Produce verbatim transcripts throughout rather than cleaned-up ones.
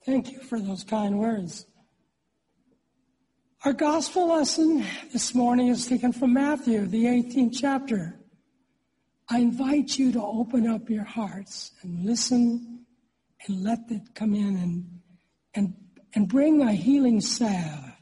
Thank you for those kind words. Our gospel lesson this morning is taken from Matthew, the eighteenth chapter. I invite you to open up your hearts and listen and let it come in and and, and bring a healing salve.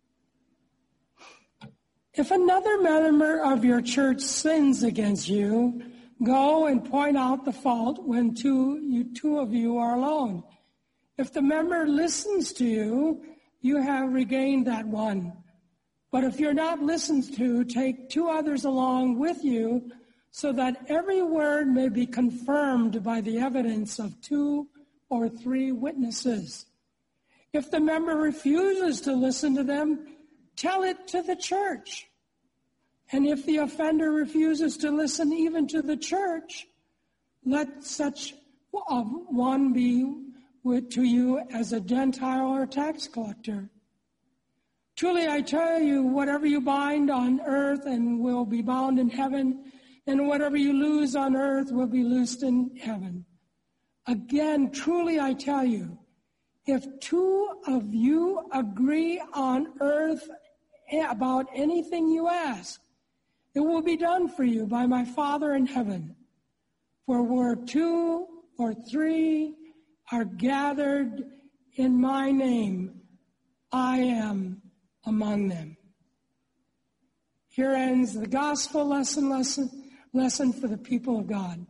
If another member of your church sins against you, go and point out the fault when two, you, two of you are alone. If the member listens to you, you have regained that one. But if you're not listened to, take two others along with you so that every word may be confirmed by the evidence of two or three witnesses. If the member refuses to listen to them, tell it to the church. And if the offender refuses to listen even to the church, let such one be to you as a Gentile or tax collector. Truly I tell you, whatever you bind on earth and will be bound in heaven, and whatever you loose on earth will be loosed in heaven. Again, truly I tell you, if two of you agree on earth about anything you ask, it will be done for you by my Father in heaven. For where two or three are gathered in my name, I am among them. Here ends the gospel lesson, lesson, lesson for the people of God.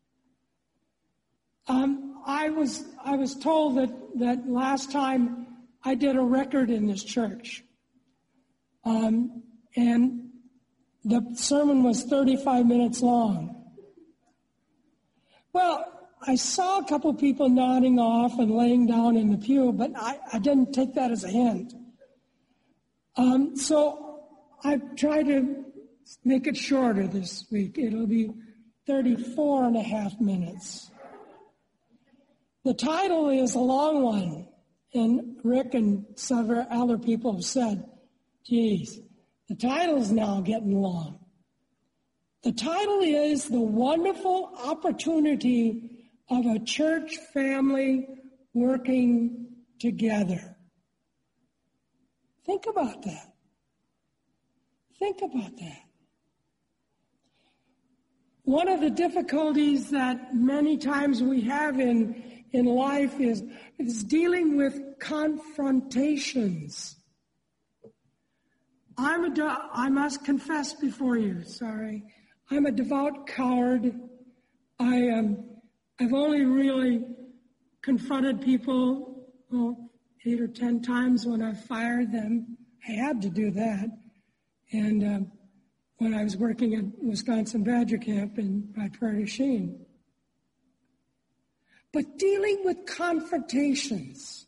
Um, I was I was told that, that last time I did a record in this church, um, and the sermon was thirty-five minutes long. Well, I saw a couple people nodding off and laying down in the pew, but I, I didn't take that as a hint. Um, so I've tried to make it shorter this week. It'll be thirty-four and a half minutes. The title is a long one, and Rick and several other people have said, geez, the title's now getting long. The title is The Wonderful Opportunity of a Church Family Working Together. Think about that. Think about that. One of the difficulties that many times we have in, in life is, is dealing with confrontations. I'm a, de- I must confess before you, sorry. I'm a devout coward. I am, I've only really confronted people oh, eight or ten times when I've fired them. I had to do that. And um, when I was working at Wisconsin Badger Camp in by Prairie du Chien. But dealing with confrontations.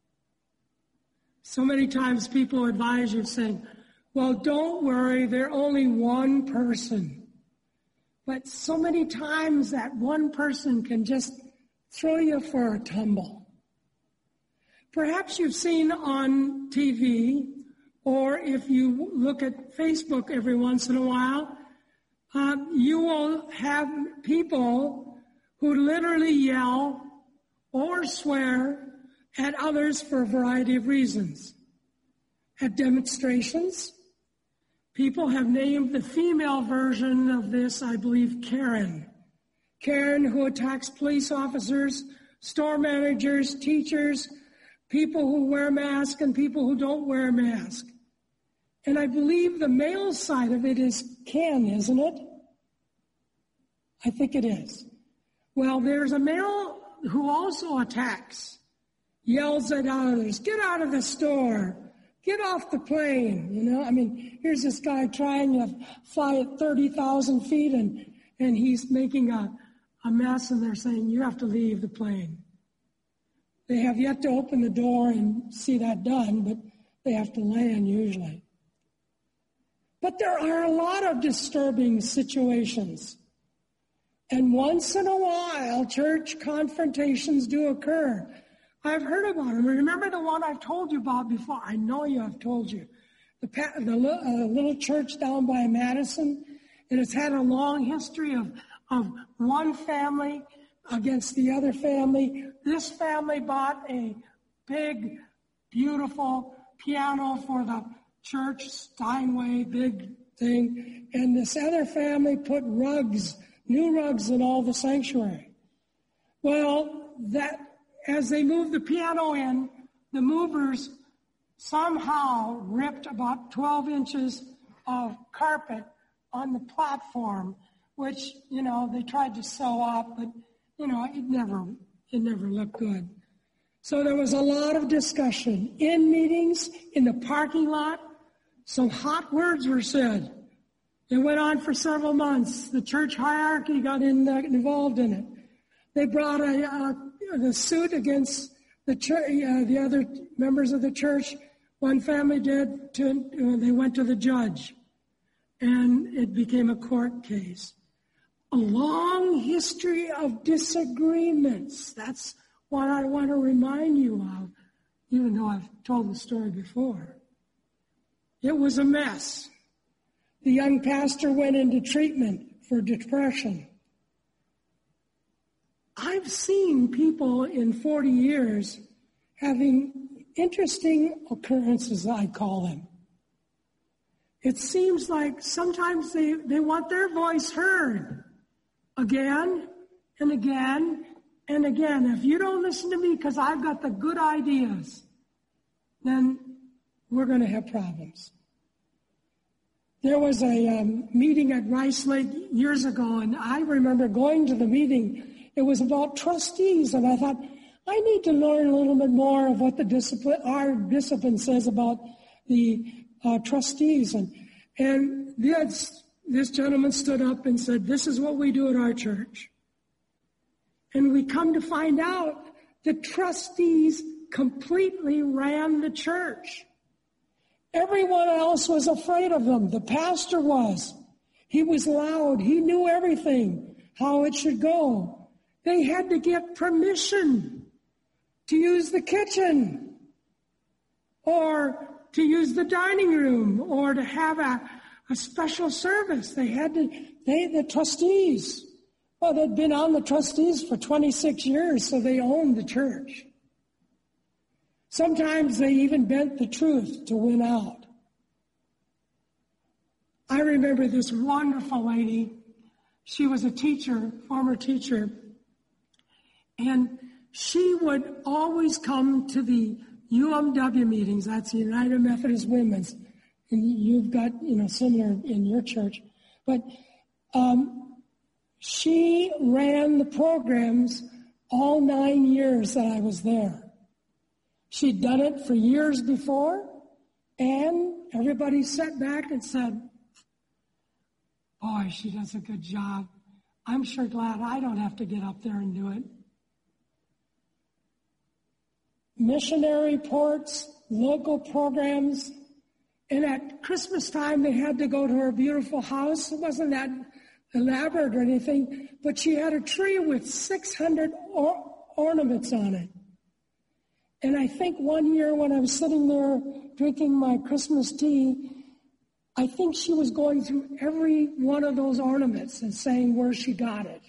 So many times people advise you saying, well, don't worry, they're only one person. But so many times that one person can just throw you for a tumble. Perhaps you've seen on T V, or if you look at Facebook every once in a while, uh, you will have people who literally yell or swear at others for a variety of reasons. At demonstrations, people have named the female version of this, I believe, Karen. Karen, who attacks police officers, store managers, teachers, people who wear masks and people who don't wear masks. And I believe the male side of it is Ken, isn't it? I think it is. Well, there's a male who also attacks, yells at others, get out of the store, get off the plane, you know. I mean, here's this guy trying to fly at thirty thousand feet, and, and he's making a, a mess, and they're saying, you have to leave the plane. They have yet to open the door and see that done, but they have to land usually. But there are a lot of disturbing situations. And once in a while, church confrontations do occur. I've heard about them. Remember the one I've told you about before? I know you have told you. The, the uh, little church down by Madison, and it's had a long history of, of one family against the other family. This family bought a big, beautiful piano for the church, Steinway, big thing. And this other family put rugs, new rugs in all the sanctuary. Well, that as they moved the piano in, the movers somehow ripped about twelve inches of carpet on the platform, which, you know, they tried to sew up, but, you know, it never, it never looked good. So there was a lot of discussion in meetings, in the parking lot. Some hot words were said. It went on for several months. The church hierarchy got in, uh, involved in it. They brought a, a, a suit against the church, uh, the other members of the church. One family did. To, uh, they went to the judge, and it became a court case. A long history of disagreements. That's what I want to remind you of, even though I've told the story before. It was a mess. The young pastor went into treatment for depression. I've seen people in forty years having interesting occurrences, I call them. It seems like sometimes they, they want their voice heard again and again and again. If you don't listen to me because I've got the good ideas, then we're going to have problems. There was a um, meeting at Rice Lake years ago, and I remember going to the meeting. It was about trustees, and I thought, I need to learn a little bit more of what the discipline, our discipline says about the uh, trustees. And, and this, this gentleman stood up and said, this is what we do at our church. And we come to find out the trustees completely ran the church. Everyone else was afraid of them. The pastor was. He was loud. He knew everything, how it should go. They had to get permission to use the kitchen or to use the dining room or to have a, a special service. They had to, they, the trustees, well, they'd been on the trustees for twenty-six years, so they owned the church. Sometimes they even bent the truth to win out. I remember this wonderful lady. She was a teacher, former teacher, and she would always come to the U M W meetings. That's the United Methodist Women's. And you've got, you know, similar in your church. But um, she ran the programs all nine years that I was there. She'd done it for years before, and everybody sat back and said, boy, she does a good job. I'm sure glad I don't have to get up there and do it. Missionary ports, local programs, and at Christmas time they had to go to her beautiful house. It wasn't that elaborate or anything, but she had a tree with six hundred or- ornaments on it. And I think one year when I was sitting there drinking my Christmas tea, I think she was going through every one of those ornaments and saying where she got it.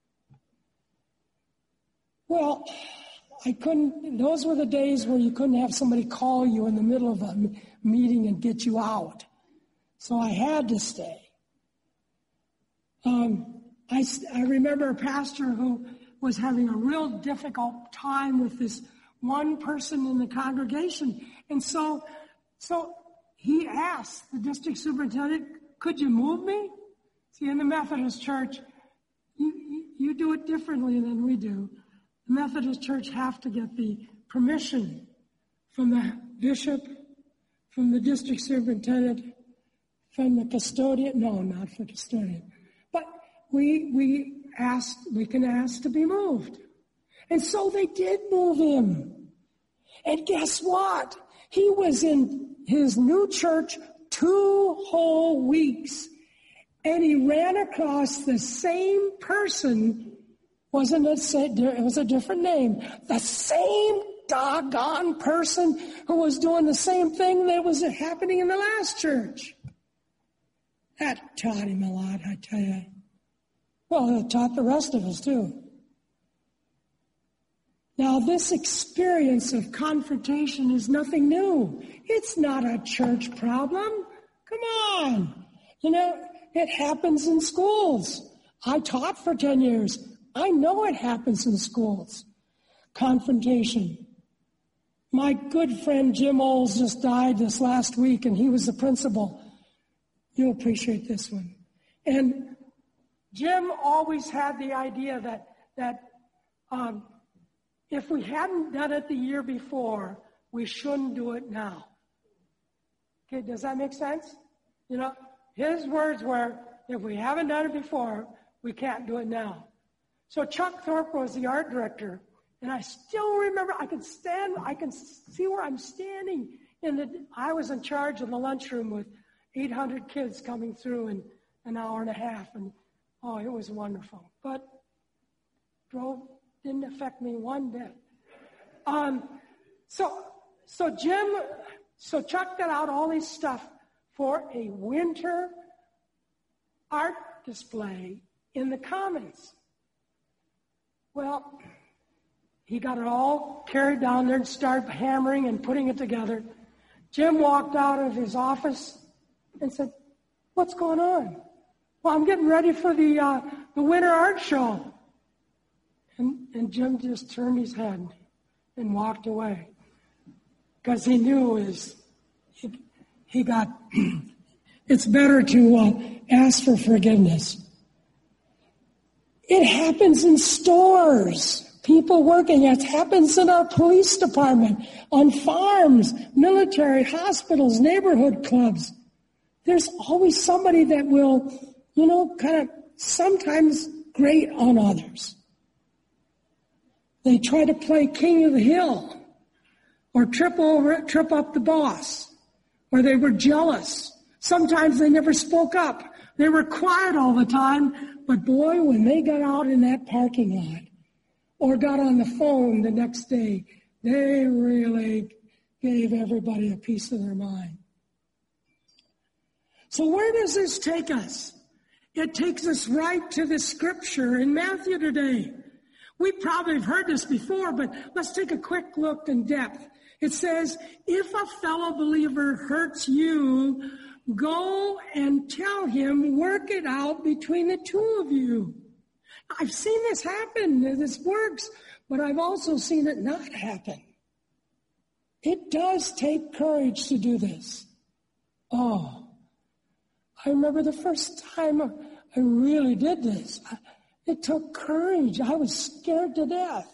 Well, I couldn't, those were the days where you couldn't have somebody call you in the middle of a meeting and get you out. So I had to stay. Um, I, I remember a pastor who was having a real difficult time with this one person in the congregation. And so, so he asked the district superintendent, could you move me? See, in the Methodist Church, you, you, you do it differently than we do. The Methodist Church have to get the permission from the bishop, from the district superintendent, from the custodian. No, not for custodian. But we, we asked, we can ask to be moved. And so they did move him. And guess what? He was in his new church two whole weeks. And he ran across the same person. Wasn't it? It was a different name. The same doggone person who was doing the same thing that was happening in the last church. That taught him a lot, I tell you. Well, it taught the rest of us too. Now, this experience of confrontation is nothing new. It's not a church problem. Come on. You know, it happens in schools. I taught for ten years. I know it happens in schools. Confrontation. My good friend Jim Oles just died this last week, and he was the principal. You'll appreciate this one. And Jim always had the idea that that um, if we hadn't done it the year before, we shouldn't do it now. Okay, does that make sense? You know, his words were, if we haven't done it before, we can't do it now. So Chuck Thorpe was the art director, and I still remember, I can stand, I can see where I'm standing. In the, I was in charge of the lunchroom with eight hundred kids coming through in an hour and a half, and oh, it was wonderful. But drove didn't affect me one bit. Um, so, so Jim, so Chuck got out all this stuff for a winter art display in the Commons. Well, he got it all carried down there and started hammering and putting it together. Jim walked out of his office and said, "What's going on?" "Well, I'm getting ready for the uh, the winter art show." And, and Jim just turned his head and walked away because he knew his, he, he got, it's better to uh, ask for forgiveness. It happens in stores, people working. It happens in our police department, on farms, military, hospitals, neighborhood clubs. There's always somebody that will, you know, kind of sometimes grate on others. They try to play king of the hill, or trip over, trip up the boss, or they were jealous. Sometimes they never spoke up. They were quiet all the time, but boy, when they got out in that parking lot, or got on the phone the next day, they really gave everybody a piece of their mind. So where does this take us? It takes us right to the scripture in Matthew today. We probably have heard this before, but let's take a quick look in depth. It says, if a fellow believer hurts you, go and tell him, work it out between the two of you. I've seen this happen, this works, but I've also seen it not happen. It does take courage to do this. Oh, I remember the first time I really did this. It took courage. I was scared to death.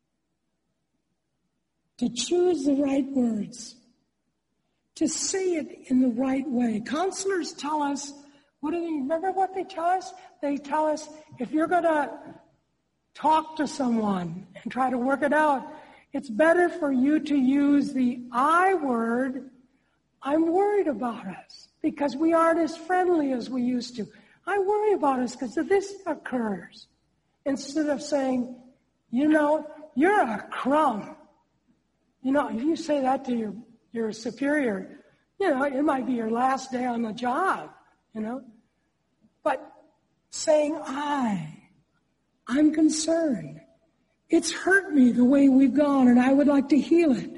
To choose the right words. To say it in the right way. Counselors tell us, what do they, remember what they tell us? They tell us, if you're going to talk to someone and try to work it out, it's better for you to use the I word, I'm worried about us, because we aren't as friendly as we used to. I worry about us because if this occurs, instead of saying, you know, you're a crumb. You know, if you say that to your, your superior, you know, it might be your last day on the job, you know. But saying, I, I'm concerned. It's hurt me the way we've gone, and I would like to heal it.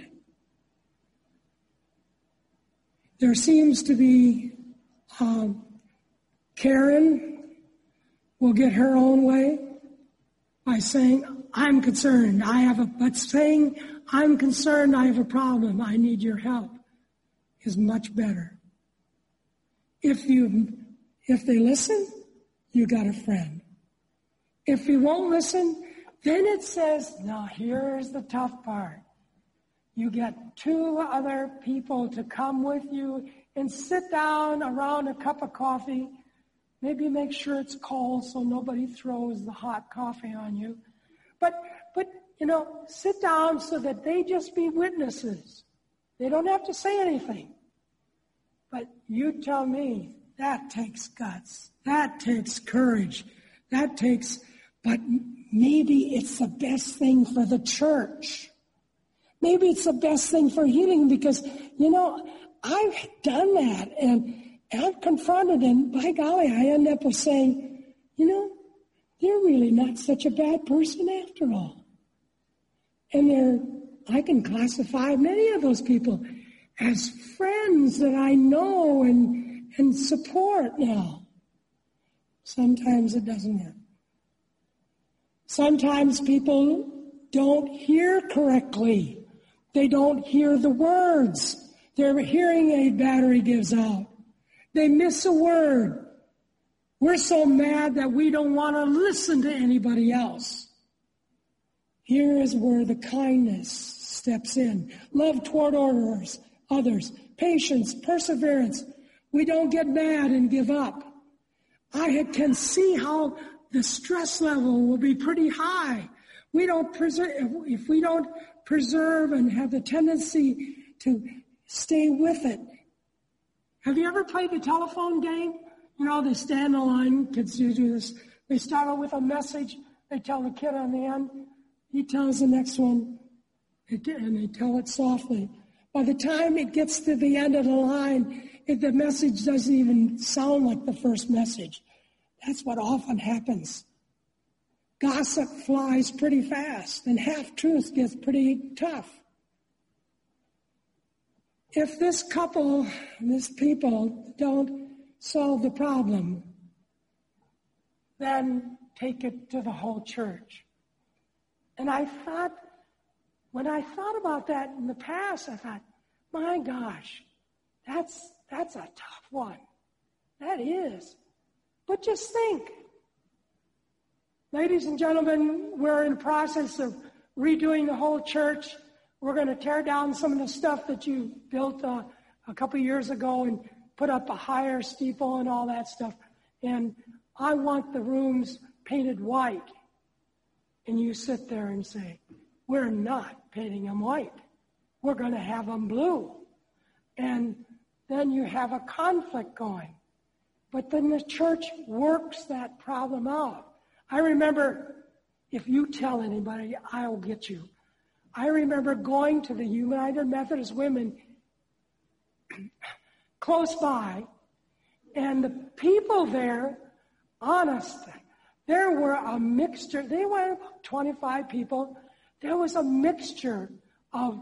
There seems to be um, Karen will get her own way by saying, I'm concerned. I have a, but saying, I'm concerned, I have a problem, I need your help, is much better. If you, if they listen, you got a friend. If you won't listen, then it says, now here's the tough part. You get two other people to come with you and sit down around a cup of coffee. Maybe make sure it's cold so nobody throws the hot coffee on you. But, but you know, sit down so that they just be witnesses. They don't have to say anything. But you tell me, that takes guts. That takes courage. That takes, but maybe it's the best thing for the church. Maybe it's the best thing for healing because, you know, I've done that and I've confronted and by golly, I end up with saying, you know, they're really not such a bad person after all. And they're, I can classify many of those people as friends that I know and, and support now. Sometimes it doesn't work. Sometimes people don't hear correctly. They don't hear the words. Their hearing aid battery gives out. They miss a word. We're so mad that we don't want to listen to anybody else. Here is where the kindness steps in. Love toward others, others, patience, perseverance. We don't get mad and give up. I can see how the stress level will be pretty high. We don't preserve, if we don't preserve and have the tendency to stay with it. Have you ever played the telephone game? You know, they stand in line, kids do this. They start out with a message. They tell the kid on the end. He tells the next one, and they tell it softly. By the time it gets to the end of the line, if the message doesn't even sound like the first message. That's what often happens. Gossip flies pretty fast, and half-truth gets pretty tough. If this couple, this people, don't solve the problem, then take it to the whole church. And I thought, when I thought about that in the past, I thought, my gosh, that's that's a tough one. That is. But just think. Ladies and gentlemen, we're in the process of redoing the whole church. We're going to tear down some of the stuff that you built uh, a couple years ago and put up a higher steeple and all that stuff. And I want the rooms painted white. And you sit there and say, we're not painting them white. We're going to have them blue. And then you have a conflict going. But then the church works that problem out. I remember, if you tell anybody, I'll get you. I remember going to the United Methodist Women close by, and the people there, honest, there were a mixture. They were about twenty-five people. There was a mixture of,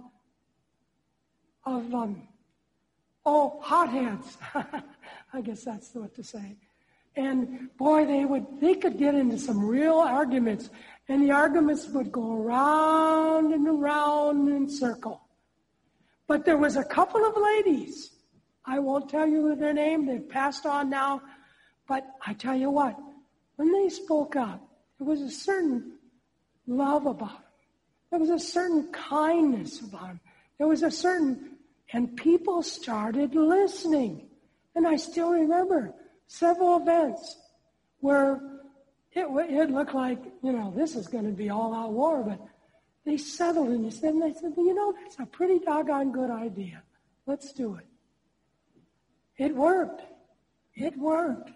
of um, oh, hotheads. I guess that's what to say. And boy, they would they could get into some real arguments, and the arguments would go around and around in a circle. But there was a couple of ladies. I won't tell you their name. They've passed on now. But I tell you what, when they spoke up, there was a certain love about them. There was a certain kindness about them. There was a certain, and people started listening. And I still remember several events where it, it looked like, you know, this is going to be all-out war, but they settled and they said, and they said, well, you know, that's a pretty doggone good idea. Let's do it. It worked. It worked.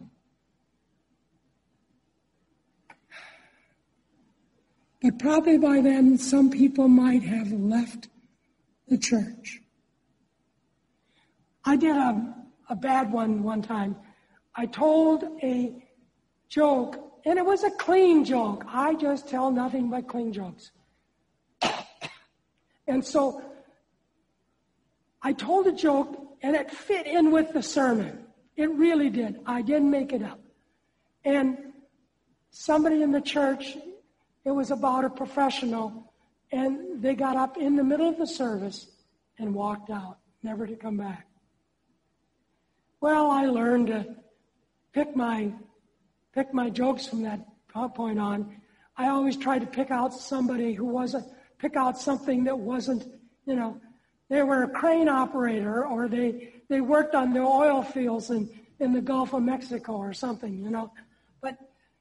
But probably by then, some people might have left the church. I did a, a bad one one time. I told a joke, and it was a clean joke. I just tell nothing but clean jokes. And so I told a joke, and it fit in with the sermon. It really did. I didn't make it up. And somebody in the church, it was about a professional, and they got up in the middle of the service and walked out, never to come back. Well, I learned to pick my pick my jokes from that point on. I always tried to pick out somebody who wasn't, pick out something that wasn't, you know, they were a crane operator, or they, they worked on the oil fields in, in the Gulf of Mexico or something, you know. But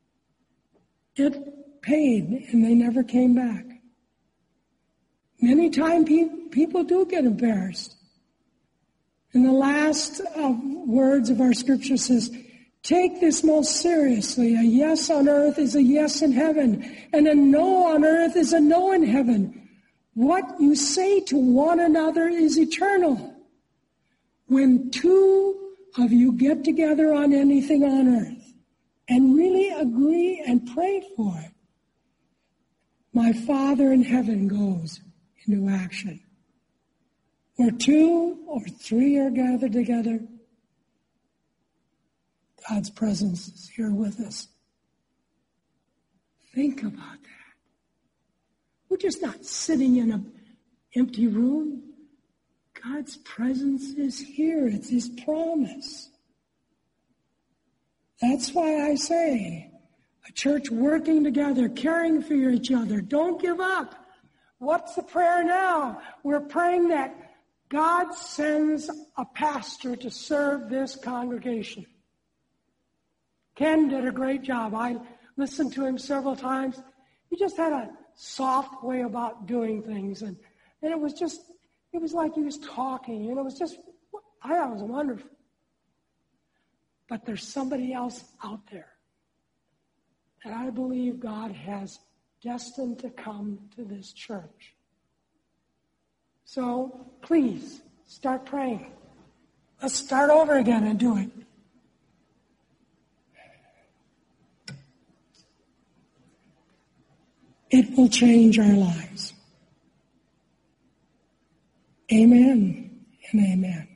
it paid, and they never came back. Many times pe- people do get embarrassed. And the last uh, words of our scripture says, take this most seriously. A yes on earth is a yes in heaven, and a no on earth is a no in heaven. What you say to one another is eternal. When two of you get together on anything on earth and really agree and pray for it, my Father in heaven goes into action. Where two or three are gathered together, God's presence is here with us. Think about that. We're just not sitting in an empty room. God's presence is here. It's His promise. That's why I say, a church working together, caring for each other. Don't give up. What's the prayer now? We're praying that God sends a pastor to serve this congregation. Ken did a great job. I listened to him several times. He just had a soft way about doing things. And, and it was just, it was like he was talking. And it was just, I thought it was wonderful. But there's somebody else out there that I believe God has destined to come to this church. So please, start praying. Let's start over again and do it. It will change our lives. Amen and amen.